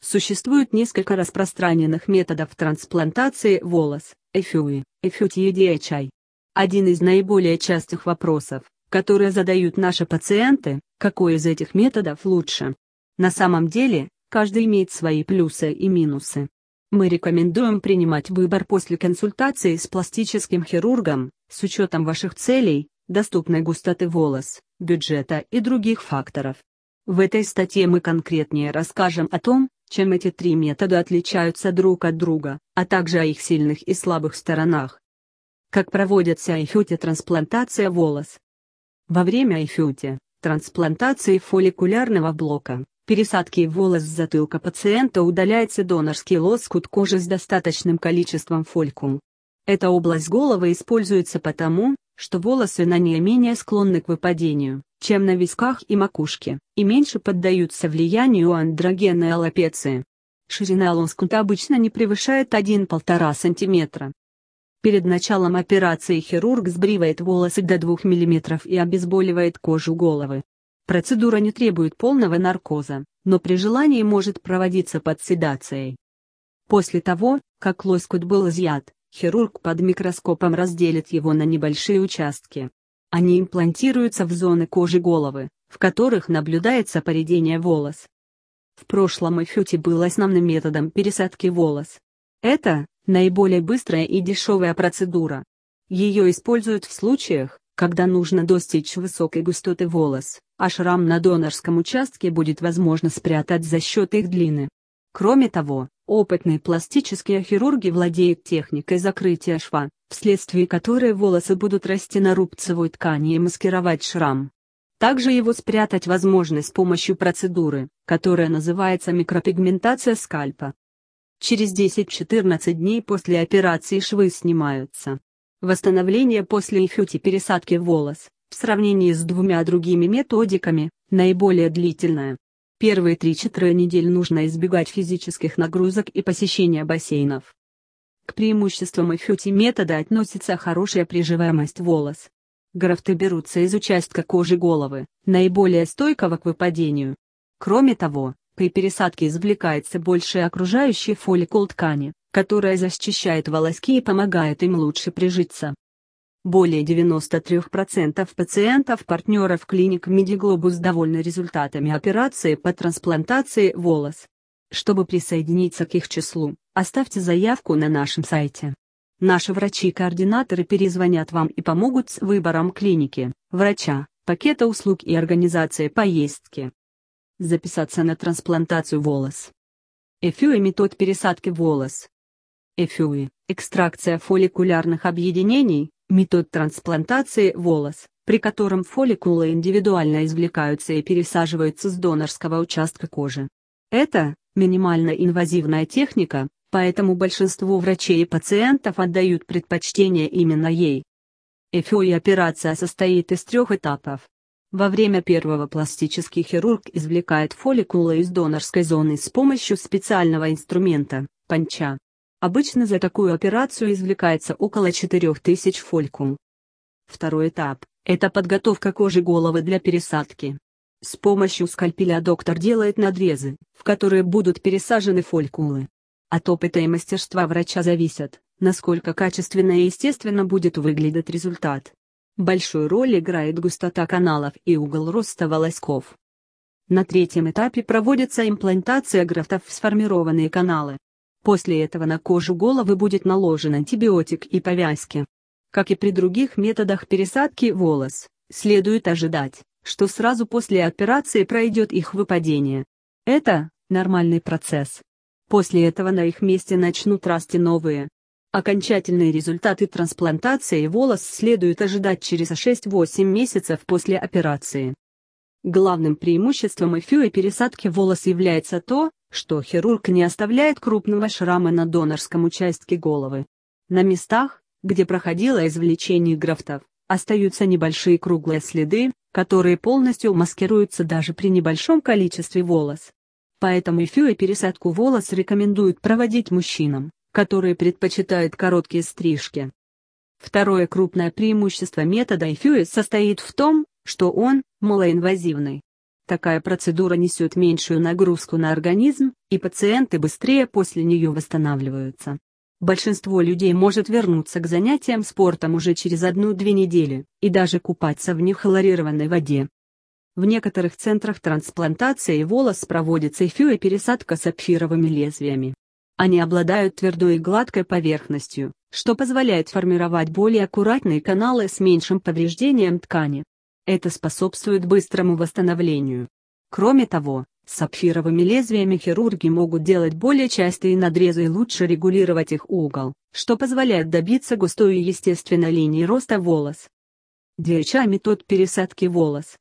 Существует несколько распространенных методов трансплантации волос, FUI, FUTI. Один из наиболее частых вопросов, которые задают наши пациенты, какой из этих методов лучше. На самом деле, каждый имеет свои плюсы и минусы. Мы рекомендуем принимать выбор после консультации с пластическим хирургом, с учетом ваших целей, доступной густоты волос, бюджета и других факторов. В этой статье мы конкретнее расскажем о том, чем эти три метода отличаются друг от друга, а также о их сильных и слабых сторонах. Как проводится IFUTI-трансплантация волос? Во время IFUTI, трансплантации фолликулярного блока, пересадки волос с затылка пациента удаляется донорский лоскут кожи с достаточным количеством фолликул. Эта область головы используется потому, что волосы на ней менее склонны к выпадению, чем на висках и макушке, и меньше поддаются влиянию андрогенной аллопеции. Ширина лоскута обычно не превышает 1–1,5 см. Перед началом операции хирург сбривает волосы до 2 мм и обезболивает кожу головы. Процедура не требует полного наркоза, но при желании может проводиться под седацией. После того, как лоскут был изъят, хирург под микроскопом разделит его на небольшие участки. Они имплантируются в зоны кожи головы, в которых наблюдается поредение волос. В прошлом IFUTI был основным методом пересадки волос. Это наиболее быстрая и дешевая процедура. Ее используют в случаях, когда нужно достичь высокой густоты волос, а шрам на донорском участке будет возможно спрятать за счет их длины. Кроме того, опытные пластические хирурги владеют техникой закрытия шва, вследствие которой волосы будут расти на рубцевой ткани и маскировать шрам. Также его спрятать возможно с помощью процедуры, которая называется микропигментация скальпа. Через 10–14 дней после операции швы снимаются. Восстановление после IFUTI пересадки волос, в сравнении с двумя другими методиками, наиболее длительное. Первые 3–4 недели нужно избегать физических нагрузок и посещения бассейнов. К преимуществам IFUTI метода относится хорошая приживаемость волос. Графты берутся из участка кожи головы, наиболее стойкого к выпадению. Кроме того, при пересадке извлекается больше окружающей фолликул ткани, которая защищает волоски и помогает им лучше прижиться. Более 93% пациентов-партнеров клиник Медиглобус довольны результатами операции по трансплантации волос. Чтобы присоединиться к их числу, оставьте заявку на нашем сайте. Наши врачи-координаторы перезвонят вам и помогут с выбором клиники, врача, пакета услуг и организации поездки. Записаться на трансплантацию волос. FUI – метод пересадки волос. FUI – экстракция фолликулярных объединений, метод трансплантации волос, при котором фолликулы индивидуально извлекаются и пересаживаются с донорского участка кожи. Это минимально инвазивная техника, поэтому большинство врачей и пациентов отдают предпочтение именно ей. FUI-операция состоит из 3 этапов. Во время первого пластический хирург извлекает фолликулы из донорской зоны с помощью специального инструмента – панча. Обычно за такую операцию извлекается около 4000 фолликул. Второй этап – это подготовка кожи головы для пересадки. С помощью скальпеля доктор делает надрезы, в которые будут пересажены фолликулы. От опыта и мастерства врача зависит, насколько качественно и естественно будет выглядеть результат. Большую роль играет густота каналов и угол роста волосков. На третьем этапе проводится имплантация графтов в сформированные каналы. После этого на кожу головы будет наложен антибиотик и повязки. Как и при других методах пересадки волос, следует ожидать, что сразу после операции пройдет их выпадение. Это нормальный процесс. После этого на их месте начнут расти новые. Окончательные результаты трансплантации волос следует ожидать через 6–8 месяцев после операции. Главным преимуществом IFUI пересадки волос является то, что хирург не оставляет крупного шрама на донорском участке головы. На местах, где проходило извлечение графтов, остаются небольшие круглые следы, которые полностью маскируются даже при небольшом количестве волос. Поэтому IFUI пересадку волос рекомендуют проводить мужчинам, которые предпочитают короткие стрижки. Второе крупное преимущество метода IFUI состоит в том, что он малоинвазивный. Такая процедура несет меньшую нагрузку на организм, и пациенты быстрее после нее восстанавливаются. Большинство людей может вернуться к занятиям спортом уже через 1-2 недели, и даже купаться в нехлорированной воде. В некоторых центрах трансплантации волос проводится пересадка сапфировыми лезвиями. Они обладают твердой и гладкой поверхностью, что позволяет формировать более аккуратные каналы с меньшим повреждением ткани. Это способствует быстрому восстановлению. Кроме того, с сапфировыми лезвиями хирурги могут делать более частые надрезы и лучше регулировать их угол, что позволяет добиться густой и естественной линии роста волос. DHI-метод пересадки волос.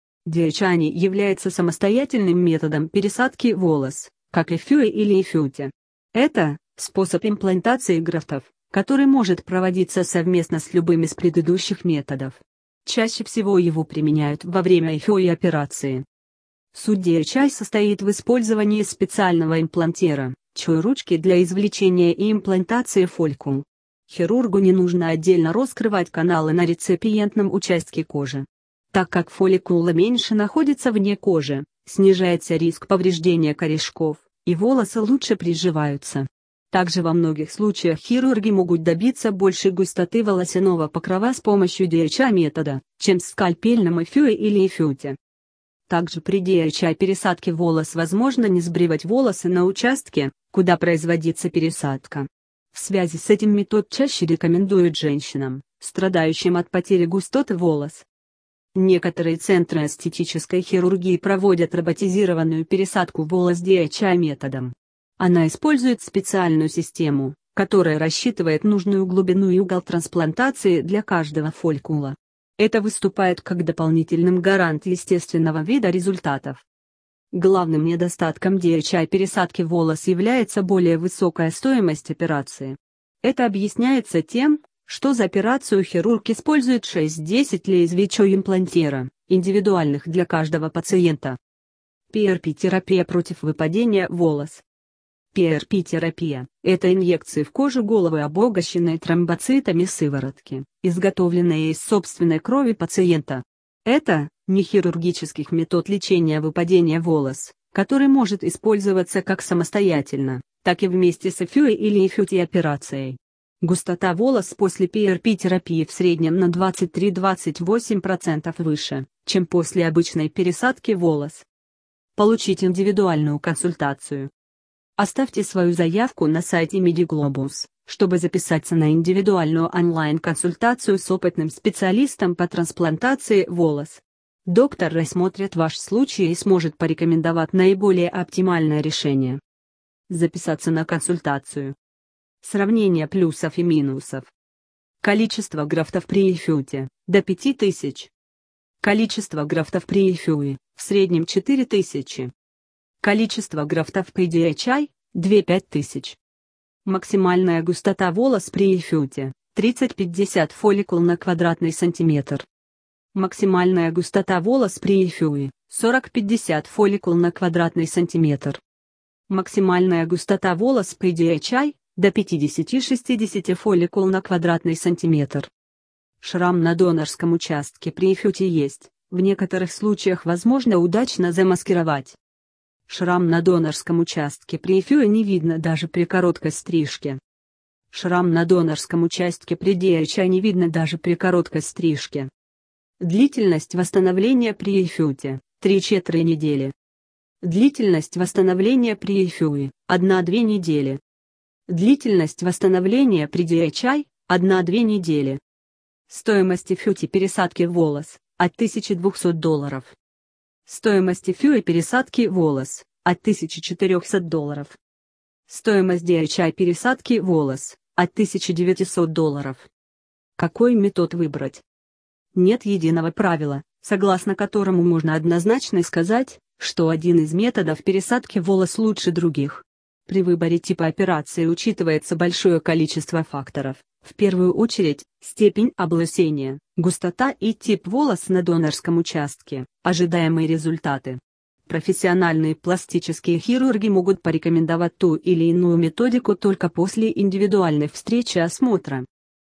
DHI является самостоятельным методом пересадки волос, как FUE или FUTE. Это способ имплантации графтов, который может проводиться совместно с любым из предыдущих методов. Чаще всего его применяют во время FUE операции. Суть DHI состоит в использовании специального имплантера, ручки для извлечения и имплантации фолликул. Хирургу не нужно отдельно раскрывать каналы на реципиентном участке кожи. Так как фолликулы меньше находятся вне кожи, снижается риск повреждения корешков, и волосы лучше приживаются. Также во многих случаях хирурги могут добиться большей густоты волосяного покрова с помощью DHI-метода, чем с скальпельным FUE или FUTE. Также при DHI-пересадке волос возможно не сбривать волосы на участке, куда производится пересадка. В связи с этим метод чаще рекомендуют женщинам, страдающим от потери густоты волос. Некоторые центры эстетической хирургии проводят роботизированную пересадку волос DHI-методом. Она использует специальную систему, которая рассчитывает нужную глубину и угол трансплантации для каждого фолликула. Это выступает как дополнительным гарант естественного вида результатов. Главным недостатком DHI-пересадки волос является более высокая стоимость операции. Это объясняется тем, что за операцию хирург использует 6-10 лезвий имплантера, индивидуальных для каждого пациента. PRP-терапия против выпадения волос. PRP-терапия – это инъекции в кожу головы, обогащенные тромбоцитами сыворотки, изготовленные из собственной крови пациента. Это не хирургический метод лечения выпадения волос, который может использоваться как самостоятельно, так и вместе с FUE или FUTE операцией. Густота волос после PRP-терапии в среднем на 23-28% выше, чем после обычной пересадки волос. Получить индивидуальную консультацию. Оставьте свою заявку на сайте Mediglobuus, чтобы записаться на индивидуальную онлайн-консультацию с опытным специалистом по трансплантации волос. Доктор рассмотрит ваш случай и сможет порекомендовать наиболее оптимальное решение. Записаться на консультацию. Сравнение плюсов и минусов. Количество графтов при FUTE – до 5000. Количество графтов при FUE – в среднем 4000. Количество графтов при DHI – 2-5000. Максимальная густота волос при FUTE – 30-50 фолликул на квадратный сантиметр. Максимальная густота волос при FUE – 40-50 фолликул на квадратный сантиметр. Максимальная густота волос при DHI – до 50-60 фолликул на квадратный сантиметр. Шрам на донорском участке при FUTE есть, в некоторых случаях возможно удачно замаскировать. Шрам на донорском участке при FUE не видно даже при короткой стрижке. Шрам на донорском участке при DHI не видно даже при короткой стрижке. Длительность восстановления при FUTE – 3-4 недели. Длительность восстановления при FUE – 1-2 недели. Длительность восстановления при DHI – 1-2 недели. Стоимость FUTE пересадки волос – от $1200. Стоимость FUE пересадки волос – от $1400. Стоимость DHI пересадки волос – от $1900. Какой метод выбрать? Нет единого правила, согласно которому можно однозначно сказать, что один из методов пересадки волос лучше других. При выборе типа операции учитывается большое количество факторов, в первую очередь, степень облысения, густота и тип волос на донорском участке, ожидаемые результаты. Профессиональные пластические хирурги могут порекомендовать ту или иную методику только после индивидуальной встречи и осмотра.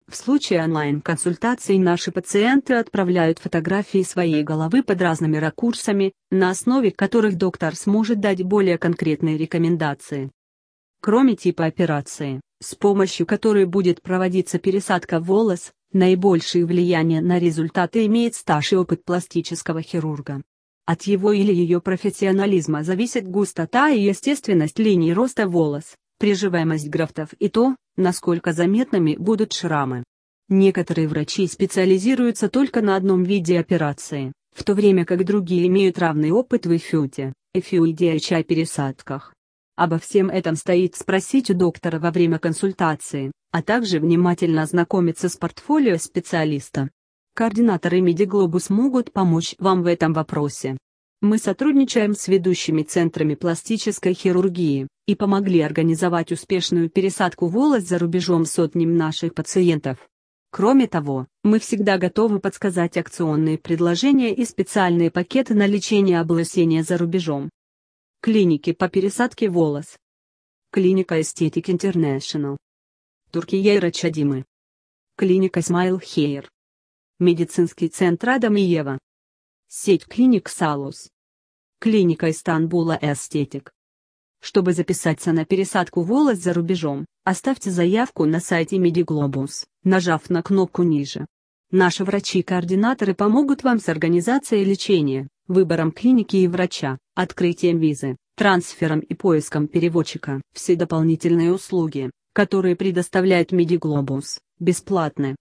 В случае онлайн-консультаций наши пациенты отправляют фотографии своей головы под разными ракурсами, на основе которых доктор сможет дать более конкретные рекомендации. Кроме типа операции, с помощью которой будет проводиться пересадка волос, наибольшее влияние на результаты имеет стаж и опыт пластического хирурга. От его или ее профессионализма зависит густота и естественность линий роста волос, приживаемость графтов и то, насколько заметными будут шрамы. Некоторые врачи специализируются только на одном виде операции, в то время как другие имеют равный опыт в FUE и DHI пересадках. Обо всем этом стоит спросить у доктора во время консультации, а также внимательно ознакомиться с портфолио специалиста. Координаторы Медиглобус могут помочь вам в этом вопросе. Мы сотрудничаем с ведущими центрами пластической хирургии и помогли организовать успешную пересадку волос за рубежом сотням наших пациентов. Кроме того, мы всегда готовы подсказать акционные предложения и специальные пакеты на лечение облысения за рубежом. Клиники по пересадке волос. Клиника Aesthetic International. Туркия Рачадимы. Клиника Smile Hair. Медицинский центр Адам и Ева. Сеть клиник Салус. Клиника Истанбула Эстетик. Чтобы записаться на пересадку волос за рубежом, оставьте заявку на сайте Медиглобус, нажав на кнопку ниже. Наши врачи-координаторы помогут вам с организацией лечения, выбором клиники и врача, открытием визы, трансфером и поиском переводчика. Все дополнительные услуги, которые предоставляет Медиглобус, бесплатны.